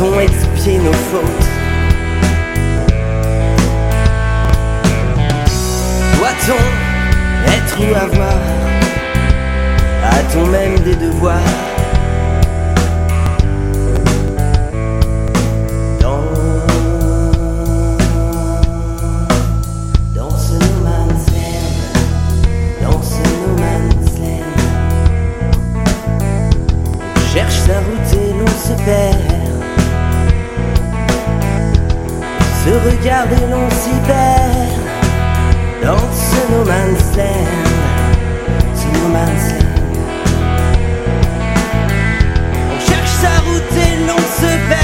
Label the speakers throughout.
Speaker 1: Doit-on expier nos fautes? Doit-on être ou avoir? A-t-on même des devoirs? Dans ce no man's land, dans ce no man's land, on cherche sa route et l'on se perd. Se regarde et l'on s'y perd. Dans ce no man's land, ce no man's land, on cherche sa route et l'on se perd.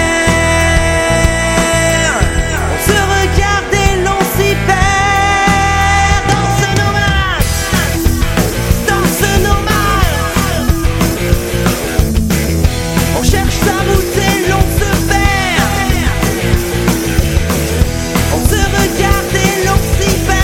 Speaker 1: On se regarde et l'on s'y perd. Dans ce no man's, dans ce no man's, on cherche sa route et l'on se perd. On se regarde et l'on s'y perd.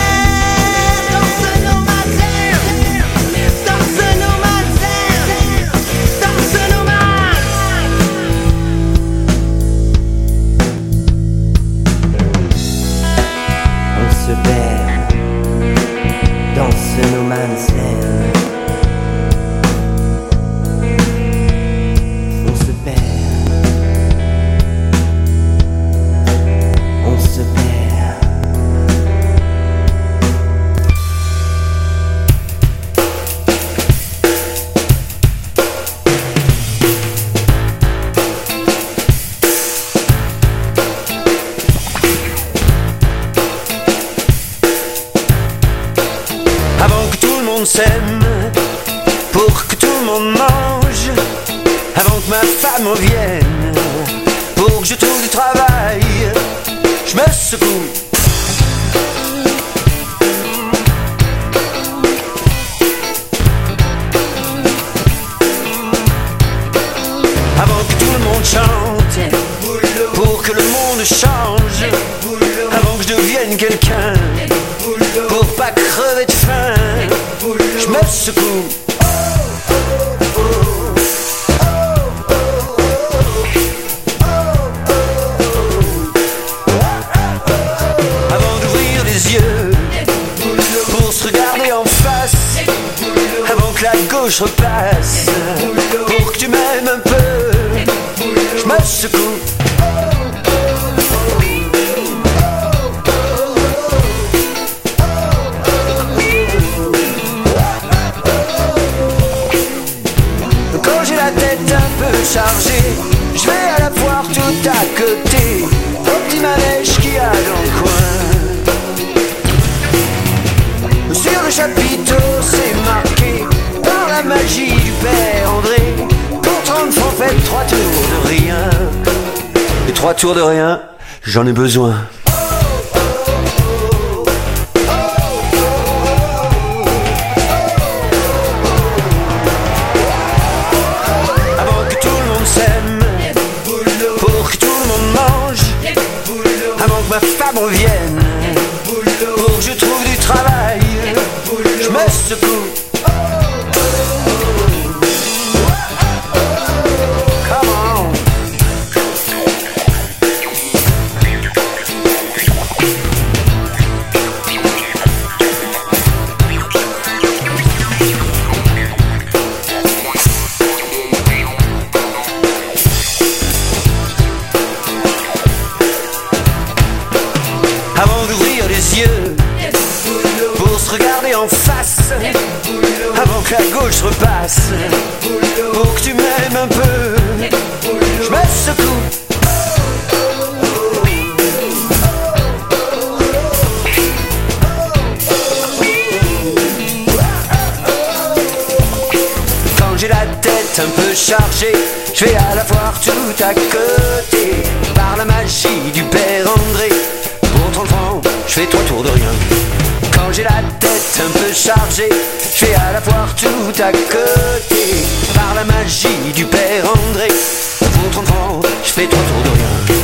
Speaker 1: Dans ce no man's land, on se perd, on se perd.
Speaker 2: Avant que tout le monde s'aime, pour que tout le monde mange, avant que ma femme revienne, pour que je trouve du travail, je me secoue. Avant que tout le monde chante, pour que le monde change, avant que je devienne quelqu'un, pour pas crever de faim, je me secoue. Avant d'ouvrir les yeux, pour se regarder en face, avant que la gauche repasse, pour que tu m'aimes un peu, je me secoue. Chargé, je vais à la foire tout à côté, au petit manège qu'il y a dans le coin. Sur le chapiteau c'est marqué, par la magie du père André, pour 30 francs faites 3 tours de rien. Et 3 tours de rien, j'en ai besoin. Ma femme revienne, pour que je trouve du travail, je me secoue. Come on. Avant d'ouvrir les yeux, pour se regarder en face, avant que la gauche repasse, pour que tu m'aimes un peu, je me secoue. Quand j'ai la tête un peu chargée, je vais à la foire tout à côté, par la magie du père André. Pour 30 francs, je fais 3 tours de rien. Quand j'ai la tête un peu chargée, je vais à la foire tout à côté, par la magie du père André. Pour 30 francs, je fais 3 tours de rien.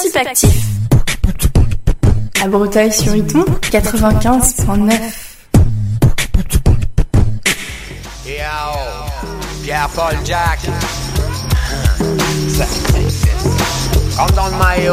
Speaker 3: Actif. À Breteuil-sur-Iton, 95.9.
Speaker 2: Yo, Pierre-Paul Jack. Rentre dans le maillot.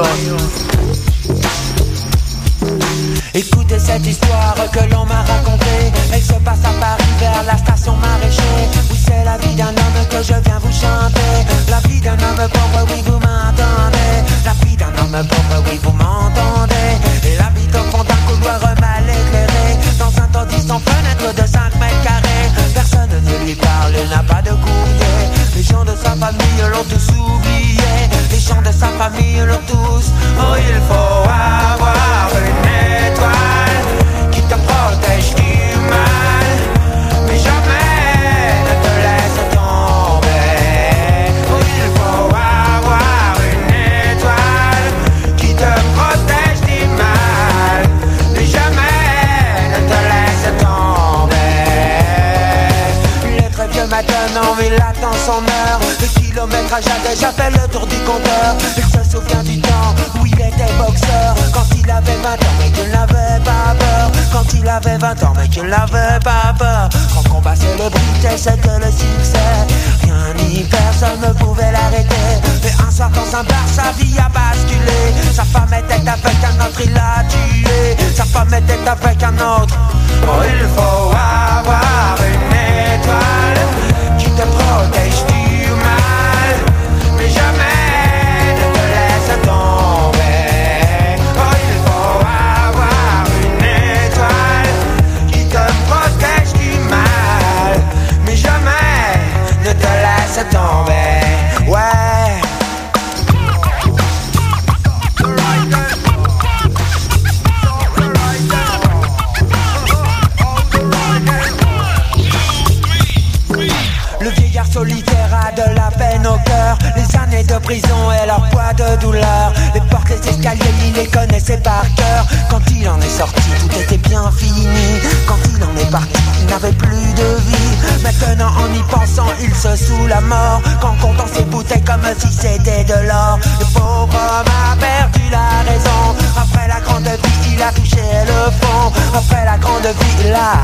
Speaker 2: Écoutez cette histoire que l'on m'a racontée. Elle se passe à Paris vers la station Maraîcher. Oui, c'est la vie d'un homme que je viens vous chanter. La vie d'un homme pauvre, oui, vous m'entendez. La vie d'un homme pauvre, oui, vous m'entendez. Il habite au fond d'un couloir mal éclairé, dans un taudis sans fenêtre de 5 mètres carrés. Personne ne lui parle, il n'a pas de courrier. Les gens de sa famille l'ont tous oublié. Les gens de sa famille l'ont tous. Oh, il faut avoir une étoile qui te protège du mal, mais jamais ne te laisse tomber. Oh, il faut avoir une étoile qui te protège du mal, mais jamais ne te laisse tomber. Il est très vieux maintenant, mais il attend son heure. Le kilométrage a déjà fait le tour du compteur. Il se souvient du temps où il était boxeur, quand il avait 20 ans mais qu'il n'avait pas peur. Quand il avait 20 ans mais qu'il n'avait pas peur. Son combat célébrité c'était le succès. Rien ni personne ne pouvait l'arrêter. Mais un soir dans un bar sa vie a basculé. Sa femme était avec un autre, il l'a tué. Sa femme était avec un autre. Oh, il faut avoir une étoile qui te protège du mal, mais jamais ne te laisse tomber. Oh, il faut avoir une étoile qui te protège du mal, mais jamais ne te laisse tomber. Ouais. Le vieillard solitaire a de la peine au cœur. Les années de prison et leur poids de douleur. Les portes, les escaliers, il les connaissait par cœur. Quand il en est sorti, tout était bien fini. Quand il en est parti, il n'avait plus de vie. Maintenant en y pensant, il se sous la mort. Qu'en comptant ses bouteilles comme si c'était de l'or. Le pauvre homme a perdu la raison. Après la grande vie, il a touché le fond. Après la grande vie, il a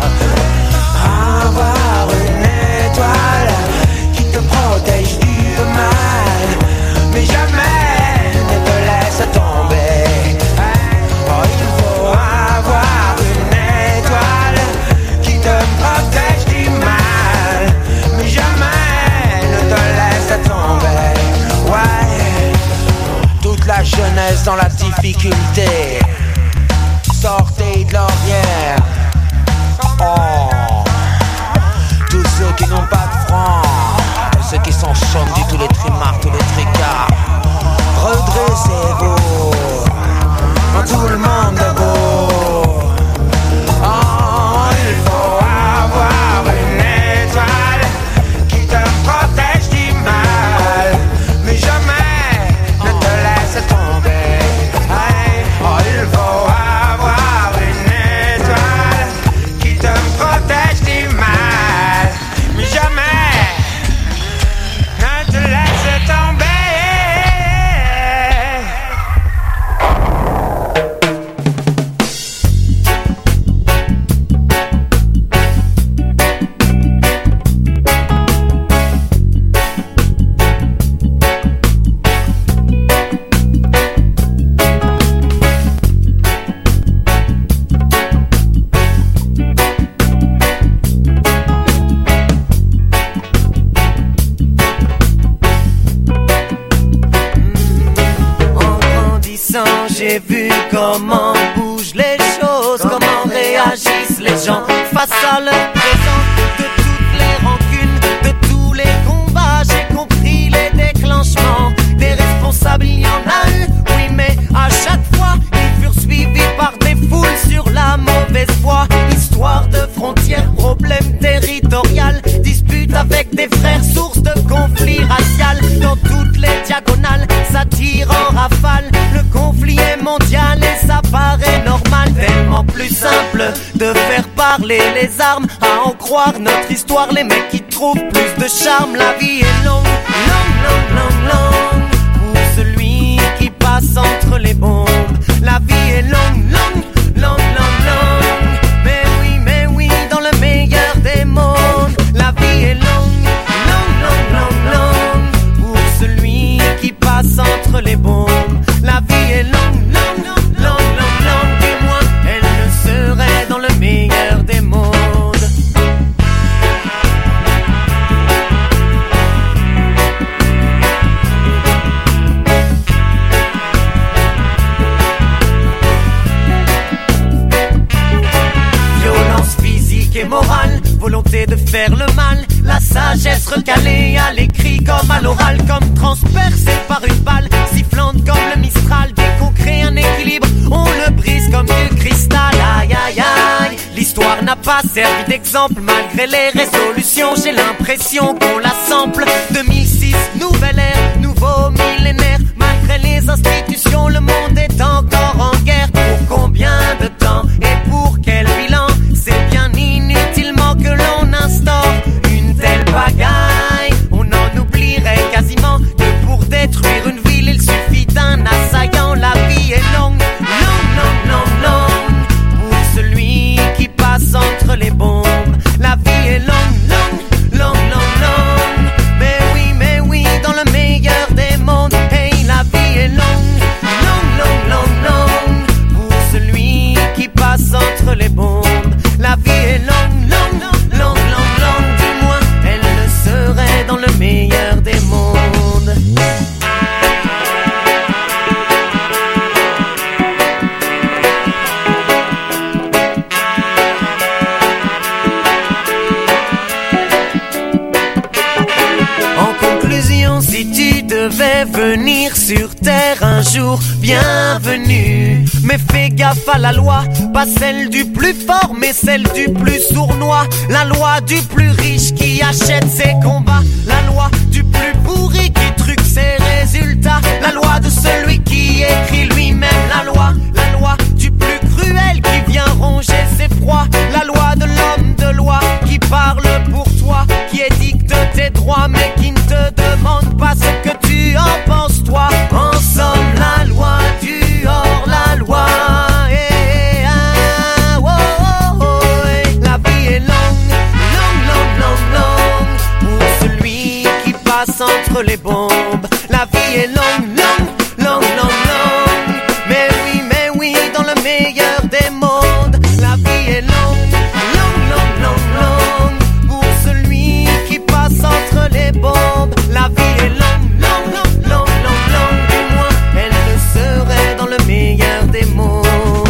Speaker 2: avoir une étoile qui te protège du mal, mais jamais ne te laisse tomber. Oh, il faut avoir une étoile qui te protège du mal, mais jamais ne te laisse tomber. Ouais, toute la jeunesse dans la difficulté, sortez de l'ornière. Oh, tous ceux qui n'ont pas de francs, tous ceux qui sont chaumes du tous les trimards, tous les tricards, redressez-vous, tout le monde est beau. Oh, il faut avoir une étoile qui te protège du mal, mais jamais ne te laisse tomber. Oh, il faut avoir une étoile qui te protège du mal, mais jamais ne te laisse tomber.
Speaker 4: J'ai vu comment bougent les choses, comment réagissent les gens face à leur présent. De toutes les rancunes, de tous les combats, j'ai compris les déclenchements. Des responsables, il y en a eu, oui, mais à chaque fois, ils furent suivis par des foules sur la mauvaise voie. Histoire de frontières, problème territorial, dispute avec des frères, source de conflits racial. Dans toutes les diagonales, ça tire en rafale. Le conflit est mondial et ça paraît normal. Tellement plus simple de faire parler les armes. À en croire notre histoire, les mecs qui trouvent plus de charme. La vie est longue, longue, longue, longue, longue, pour celui qui passe en volonté de faire le mal, la sagesse recalée à l'écrit comme à l'oral, comme transpercée par une balle sifflante comme le Mistral. Dès qu'on crée un équilibre, on le brise comme du cristal. Aïe aïe aïe, l'histoire n'a pas servi d'exemple malgré les résolutions. J'ai l'impression qu'on la sample. 2006, nouvelle ère, nouveau millénaire. Malgré les institutions, le monde est encore en guerre. Pour combien de temps et pour quel bilan? C'est bien inutilement que l'on instaure une telle pagaille. On en oublierait quasiment que pour détruire une ville, il suffit d'un assaillant. La vie est longue, longue, longue, longue, longue pour celui qui passe entre les bombes. La vie est longue, longue, longue, longue, longue. Mais oui, dans le meilleur des mondes. Hey, la vie est longue, longue, longue, longue, longue pour celui qui passe entre les bombes. La vie est longue, longue, longue, longue, longue, du moins elle le serait dans le meilleur des mondes. En conclusion, si tu devais venir sur terre un jour, bienvenue. Mais fais gaffe à la loi, pas celle du plus fort, mais celle du plus sournois. La loi du plus riche qui achète ses combats. La loi du plus pourri qui truque ses résultats. La loi de celui qui écrit lui-même la loi. La loi du plus cruel qui vient ronger ses proies. La loi de l'homme de loi qui parle pour toi, qui édicte tes droits mais qui ne te demande pas ce que tu en penses toi. En somme, la loi du hors-la-loi. La vie est longue, longue, longue, longue, longue pour celui qui passe entre les bombes. La vie est longue, longue, longue, longue, longue. Mais oui, dans le meilleur des mondes. La vie est longue, longue, longue, longue, longue pour celui qui passe entre les bombes. La vie est longue, longue, longue, longue, longue, longue. Du moins, elle le serait dans le meilleur des mondes.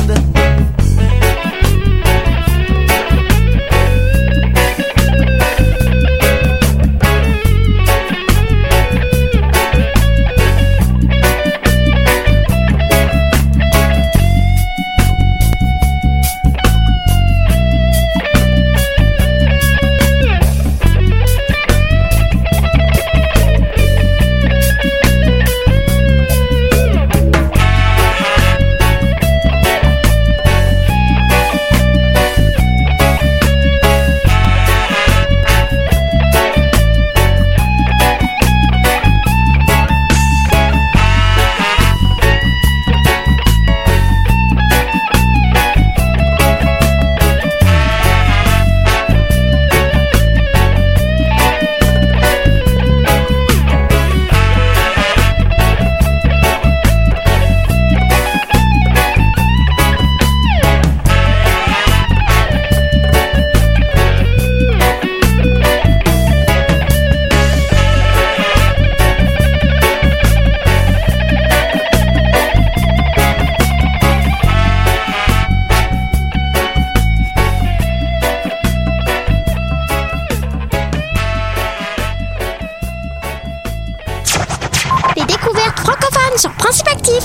Speaker 5: sur Principe Actif.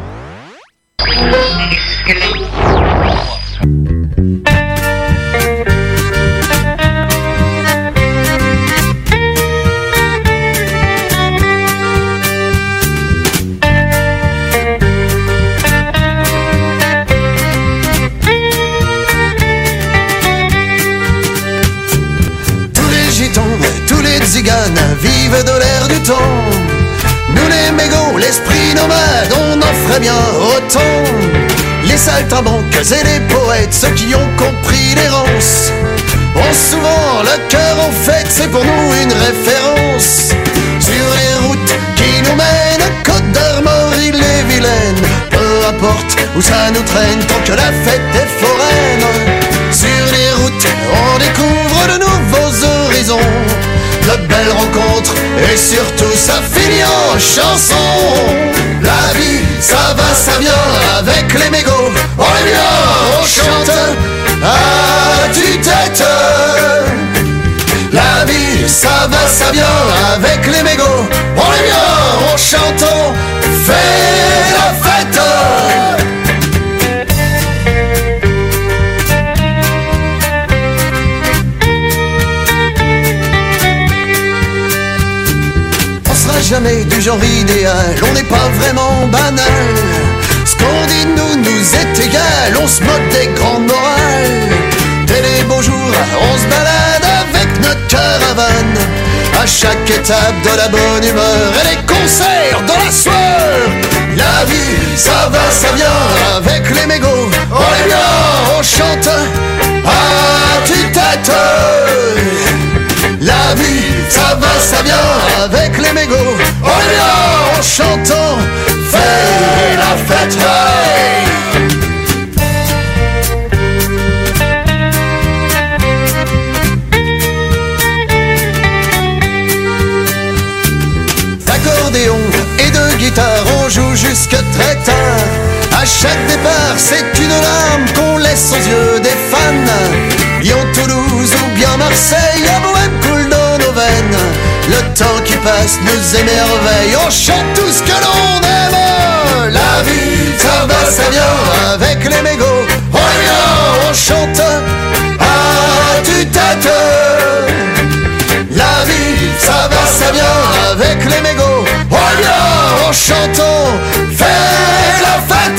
Speaker 6: Vive de l'air du temps. Nous les mégots, l'esprit nomade, on en ferait bien autant. Les saltimbanques et les poètes, ceux qui ont compris l'errance, ont souvent le cœur en fête, c'est pour nous une référence. Sur les routes qui nous mènent, Côte d'Armor, Ille-et-Vilaine, peu importe où ça nous traîne, tant que la fête est foraine. Sur les routes, on découvre de nouveaux horizons, de belles rencontres et surtout ça finit en chanson. La vie, ça va, ça vient avec les mégots. On est bien, on chante à tue-tête. ça va, ça vient avec les mégots. On est bien, on chante, on fait la fête. On sera jamais du genre idéal, on n'est pas vraiment banal. Ce qu'on dit nous est égal, on se moque des grandes morales. Dès les beaux jours, on se balade avec notre caravane. À chaque étape de la bonne humeur et les concerts dans la sueur. La vie, ça va, ça vient avec les mégots. On est bien, on chante à tue-tête. La vie, ça va, ça vient avec les mégots. On est bien, on chante, on fait la fête. Hey! D'accordéon et de guitare, on joue jusque très tard. À chaque départ, c'est une larme qu'on laisse aux yeux des fans. Lyon, Toulouse ou bien Marseille, la bohème coule dans nos veines. Le temps qui passe nous émerveille, on chante tout ce que l'on aime. La vie, ça va, ça vient avec les mégots. On est bien, on chante à tue-tête. La vie, ça va, ça vient avec les mégots. On est bien, on chante, on fait la fête.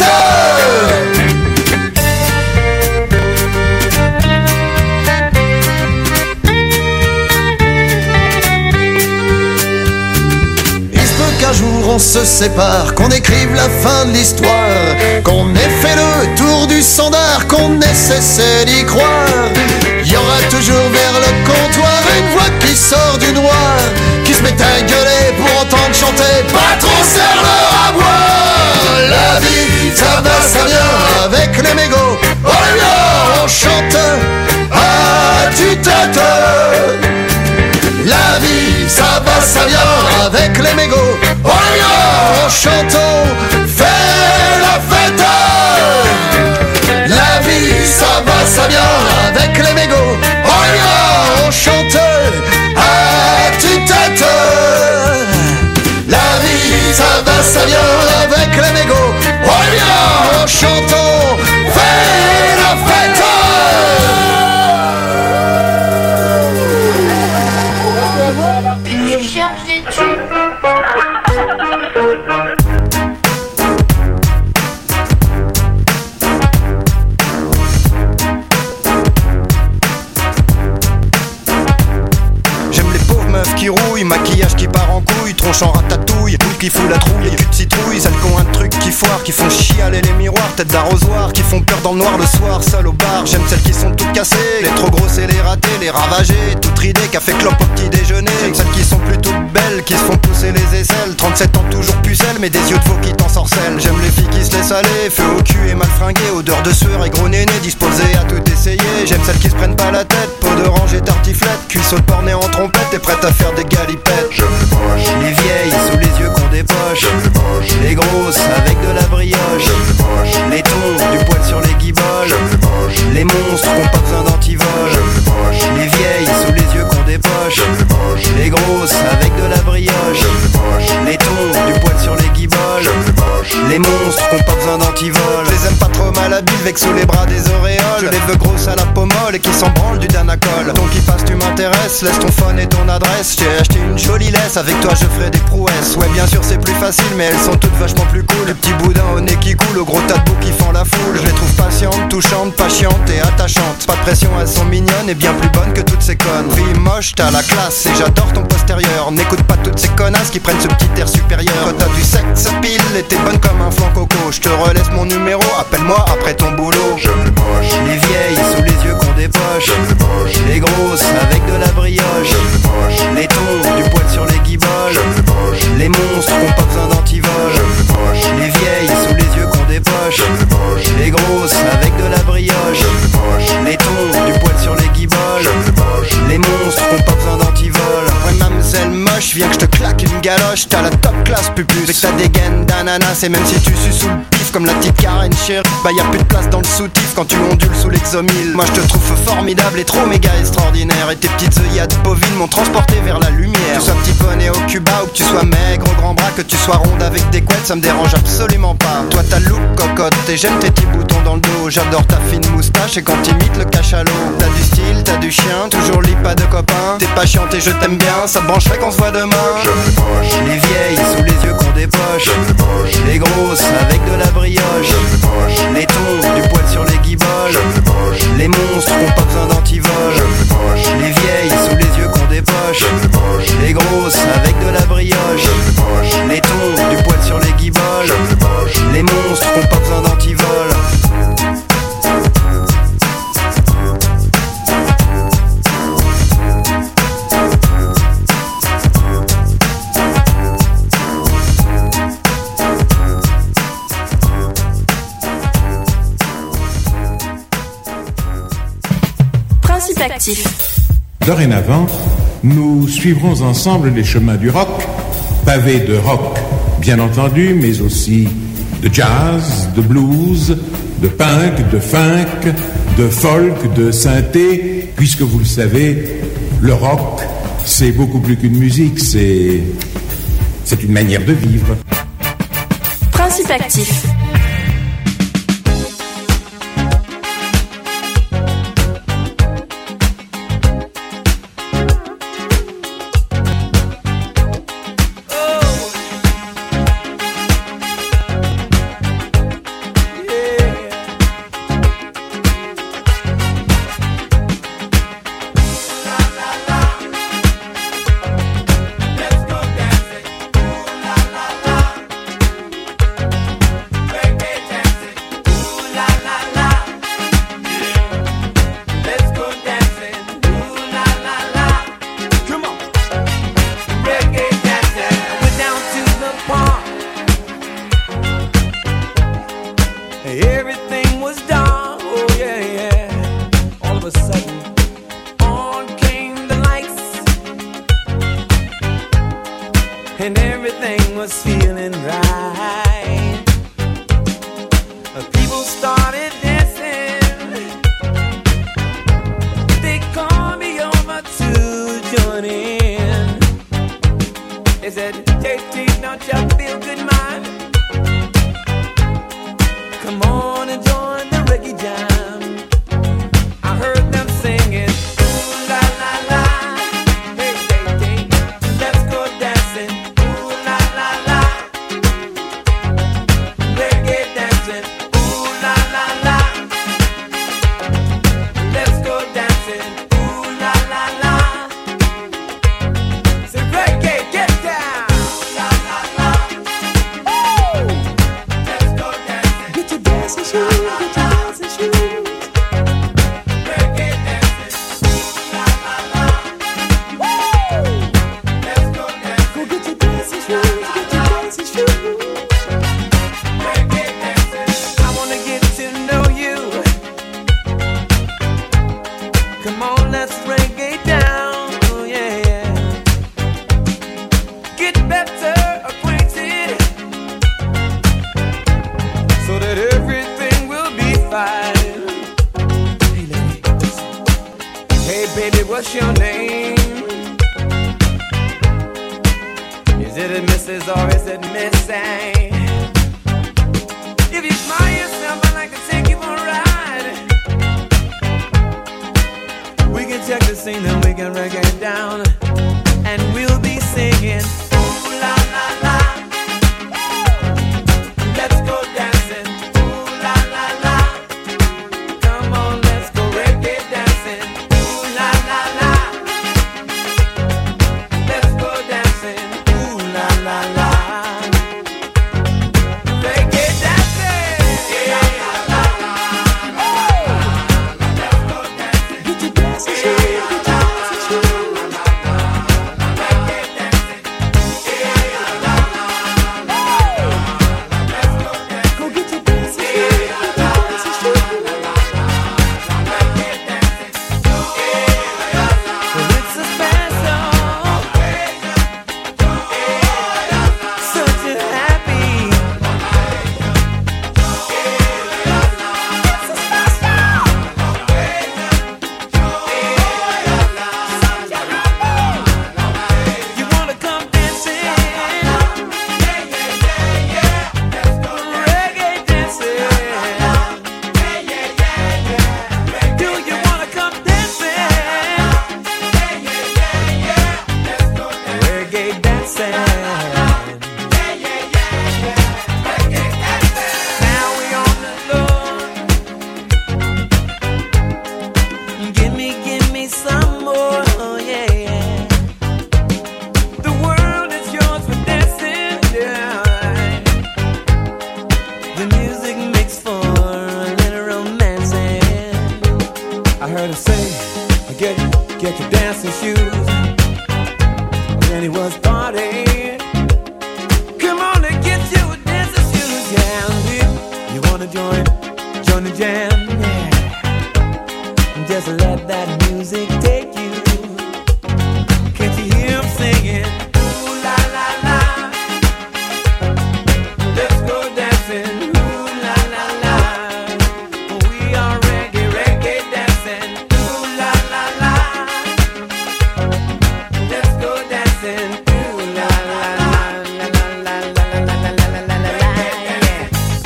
Speaker 6: Qu'un jour on se sépare, qu'on écrive la fin de l'histoire, qu'on ait fait le tour du standard, qu'on ait cessé d'y croire. Il y aura toujours vers le comptoir une voix qui sort du noir, qui se met à gueuler pour entendre chanter patron serre-leur à boire. La vie, ça va, ça vient avec les mégots. On est bien, on chante à tue-tête. La vie, ça va, ça vient avec les mégots. On est bien, on chante, on fait la fête. La vie, ça va, ça vient avec les mégots. On est bien, on chante à tue-tête. La vie, ça va, ça vient avec les mégots. On est bien, on chante, on fait la fête.
Speaker 7: Qui rouille, maquillage qui part en couille, tronche en ratatouille, boule qui fout la trouille, cul de citrouille, celles qui ont un truc qui foire, qui font chialer les miroirs, tête d'arrosoir, qui font peur dans le noir le soir, seul au bar. J'aime celles qui sont toutes cassées, les trop grosses et les ratées, les ravagées, toutes ridées, café clope au petit déjeuner. J'aime celles qui sont plutôt belles, qui se font pousser les aisselles, 37 ans toujours pucelle, mais des yeux de veau qui t'ensorcellent. J'aime les filles qui se laissent aller, feu au cul et mal fringuées, odeur de sueur et gros néné, disposées à tout essayer. J'aime celles qui se prennent pas la tête, peau d'orange et tartiflette, cuisseau de porc en trompette et prête à faire des galipettes.
Speaker 8: J'aime les moches,
Speaker 7: les vieilles sous les yeux qu'on dépoche.
Speaker 8: J'aime les moches,
Speaker 7: les grosses avec de la brioche.
Speaker 8: J'aime les moches,
Speaker 7: les tons, du poil sur les guiboles.
Speaker 8: J'aime les moches,
Speaker 7: les monstres qui ont pas besoin d'antivol.
Speaker 8: J'aime les moches,
Speaker 7: les vieilles sous les yeux qu'on dépoche.
Speaker 8: J'aime les moches,
Speaker 7: les grosses avec de la brioche.
Speaker 8: J'aime les moches,
Speaker 7: les tons, du poil sur les guiboles.
Speaker 8: J'aime les moches,
Speaker 7: les monstres qui ont pas besoin d'antivol. Je les aime pas trop malhabiles, avec sous les bras des auréoles. Je les veux grosses à la peau molle et qui s'en branlent du Danacol. Ton qui passe, tu m'intéresses, laisse ton phone et ton adresse. J'ai acheté une jolie laisse, avec toi je ferai des prouesses. Ouais, bien sûr c'est plus facile, mais elles sont toutes vachement plus cool. Les petits boudins au nez qui coulent, au gros tas de bouts qui font la foule. Je les trouve patientes, touchantes, patientes et attachantes. Pas de pression, elles sont mignonnes et bien plus bonnes que toutes ces connes. Fille moche, t'as la classe et j'adore ton postérieur. N'écoute pas toutes ces connasses qui prennent ce petit air supérieur. Quand t'as du sexe pile et t'es bonne comme un flanc coco, je te relaisse mon numéro, appelle-moi après ton boulot.
Speaker 8: J'aime les moches,
Speaker 7: les vieilles sous les yeux qu'on dépoche.
Speaker 8: J'aime les moches,
Speaker 7: les grosses avec de la brioche.
Speaker 8: J'aime les moches,
Speaker 7: les tons, du poil sur les guiboles.
Speaker 8: J'aime les moches,
Speaker 7: les monstres qui ont pas besoin d'antivol.
Speaker 8: J'aime les moches,
Speaker 7: les vieilles sous les yeux qu'on dépoche.
Speaker 8: J'aime les moches,
Speaker 7: les grosses avec de la brioche.
Speaker 8: J'aime les moches,
Speaker 7: les tons, du poil sur les guiboles.
Speaker 8: J'aime les moches,
Speaker 7: les monstres qui ont pas besoin d'antivol. Ouais, mademoiselle moche, viens que je te claque une galoche. T'as la top classe pupus, avec ta dégaine d'âne ananas. Et même si tu sues sous le pif comme la petite Karen chérie, bah y'a plus de place dans le soutif quand tu ondules sous l'exomile. Moi je te trouve formidable et trop méga extraordinaire. Et tes petites œillades bovines m'ont transporté vers la lumière. Que tu sois petit poney au Cuba ou que tu sois maigre au grand bras, que tu sois ronde avec des couettes, ça me dérange absolument pas. Toi t'as le look cocotte et j'aime tes petits boutons dans le dos. J'adore ta fine moustache et quand t'imites le cachalot. T'as du style, t'as du chien, toujours lit pas de copains. T'es pas chiante et je t'aime bien, ça te brancherait qu'on se voit demain.
Speaker 8: J'aime les moches,
Speaker 7: les vieilles sous les yeux qu'on dépoche.
Speaker 8: j'aime les moches,
Speaker 7: Les grosses avec de la brioche.
Speaker 8: j'aime les moches,
Speaker 7: Les tons, du poil sur les guiboles.
Speaker 8: j'aime les moches,
Speaker 7: Les monstres qui ont pas besoin d'antivol.
Speaker 8: j'aime les moches,
Speaker 7: Les vieilles sous les yeux qu'on dépoche.
Speaker 8: j'aime les moches,
Speaker 7: Les grosses avec de la brioche.
Speaker 8: j'aime les moches,
Speaker 7: Les tons, du poil sur les guiboles.
Speaker 8: j'aime les moches.
Speaker 7: Les monstres qui ont pas besoin d'antivol.
Speaker 3: Principe actif.
Speaker 9: Dorénavant, nous suivrons ensemble les chemins du rock, pavés de rock, bien entendu, mais aussi de jazz, de blues, de punk, de funk, de folk, de synthé, puisque vous le savez, le rock, c'est beaucoup plus qu'une musique, c'est une manière de vivre.
Speaker 3: Principe actif.
Speaker 4: Everything was dark, oh yeah, yeah. All of a sudden, on came the lights, and everything was feeling right. People started dancing, they called me over to join in. They said, JT, don't you feel good, man? Come on and join the reggae jam. I heard them singing, ooh la la la. Hey, hey, hey, let's go dancing. Ooh la la la. Reggae dancing. Ooh la la la. Let's go dancing. Ooh la la la. Say reggae, get down. Ooh la la la. Ooh. Let's go dancing. Get your dancing shoes. Get your dancing shoes. Reggae dancing. Ooh la la la. Woo. Let's go dancing. Go get your dancing shoes. Get your dancing shoes. Reggae dancing. I wanna get to know you. Come on, let's reggae down. Oh yeah, yeah. Get better acquainted, so that everything will be fine. Hey lady, listen. Hey baby, what's your name? Is it a Mrs. or is it Missy? If you smile yourself, I'd like to take you for a ride. We can check the scene and we can reggae it down, and we'll be singing ooh la la la. Let's go dancing. Ooh la la la. Come on, let's go reggae dancing. Ooh la la la. Let's go dancing. Ooh la la la. makes for a little romancing. I heard her say, get your dancing shoes. Then he was partying. Come on and get your dancing shoes, yeah. You wanna join the jam, yeah. Just let that music take you. Can't you hear him singing? Ooh la la la, let's go dancing. Ooh la la la, we are reggae dancing. Ooh la la la, let's go dancing. Ooh la la la la la la la la la la la la, yeah.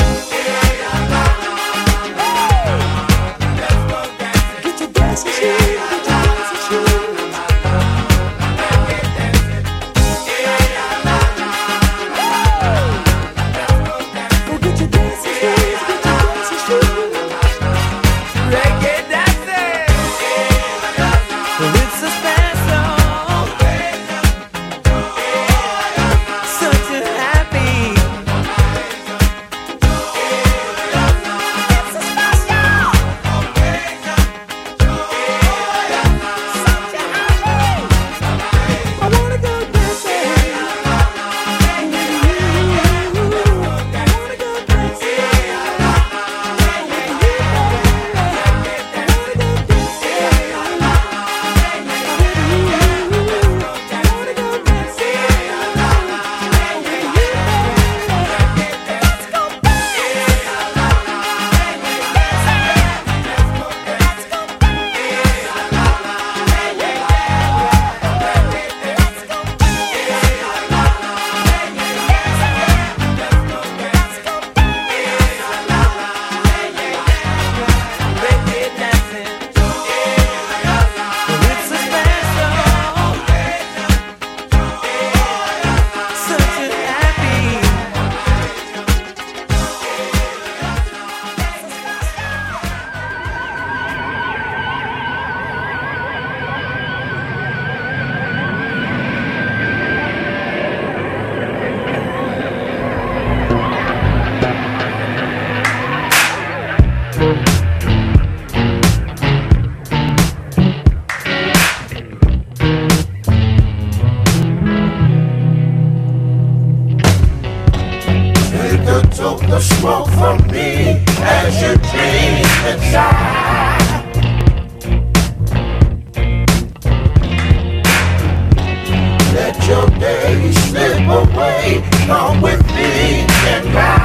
Speaker 4: Get your dancing shoes, get your dancing shoes.
Speaker 10: Took the smoke from me as you dream inside. Let your days slip away. Come with me and ride.